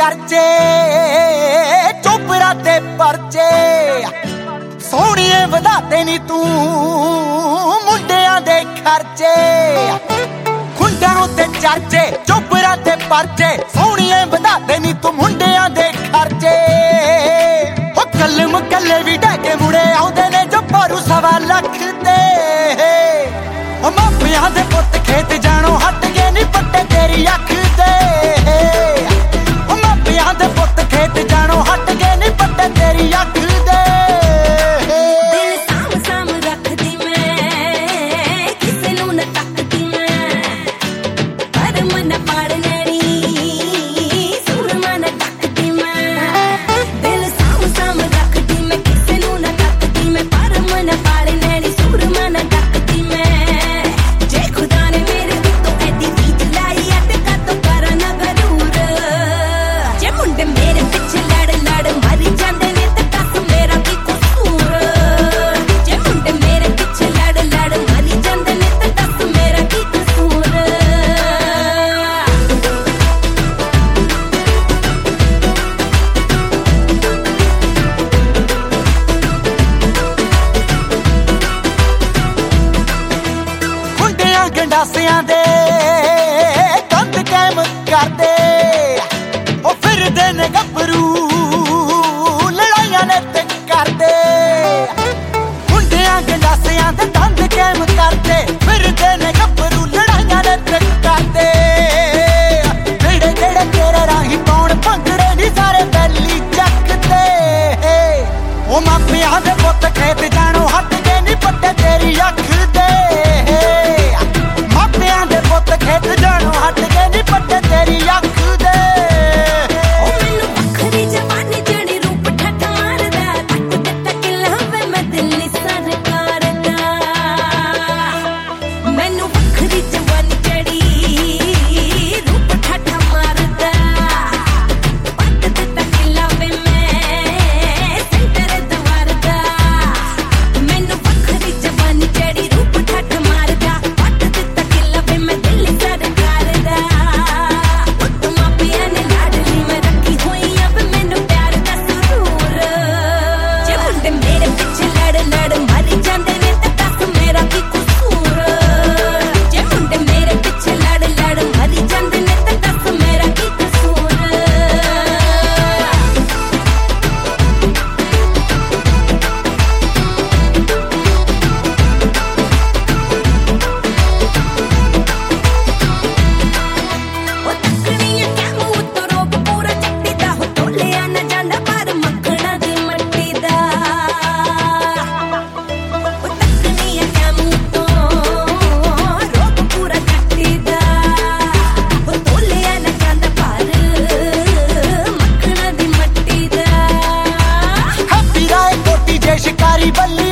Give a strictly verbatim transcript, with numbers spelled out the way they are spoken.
चर्चे चोपड़ा ते परचे सोहणिए वधाते नी तू मुंडियां दे खर्चे खुंडां उत्ते चर्चे चोपड़ा ते परचे सोहणिए वधाते नी तू मुंडियां दे खर्चे ओ कल्ले मुकल्ले भी डैके मुड़े आउंदे ने जो भरू सवा लख दे ओ मापियां दे पुत्त खेत जाणो हट गए नी पट्टे तेरी अख दे गंडासियां दे कंध कैम करदे ओ फिरदे ने गभरू लड़ाइयां ने ते करदे मुंडियां गंडासियां दे कंध कैम करदे फिरदे ने गभरू लड़ाइयां ने ते करदे जेड़े जेड़े तेरे राही पाउण भंगड़े नी सारे बैली जखदे ओ मापियां दे पुत्त खेत जाणो हट गए नी पट्टे तेरी अख दे खेत जानो हट गए नी पट्टे तेरी अख दे ओ मैनू वखरी जवानी जड़ी रूप ठठ मारदा तक दिता किला वे मैं दिल्ली सरकार दा मैनू वखरी जवानी जड़ी रूप ठठ मारदा पट दिता किला वे मैं सेंटर दवार दा मैनू वखरी जवानी जड़ी रूप ठठ मारदा पट दिता किला वे मैं शिकारी बल्ली